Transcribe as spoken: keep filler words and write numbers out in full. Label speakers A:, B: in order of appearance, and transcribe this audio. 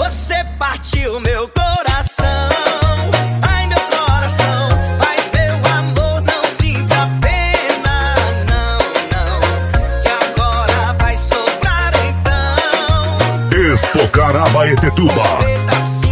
A: Você partiu meu coração. Ai, meu coração. Mas meu amor, não sinta pena. Não, não, que agora vai sobrar então
B: Expo Carabaetetuba.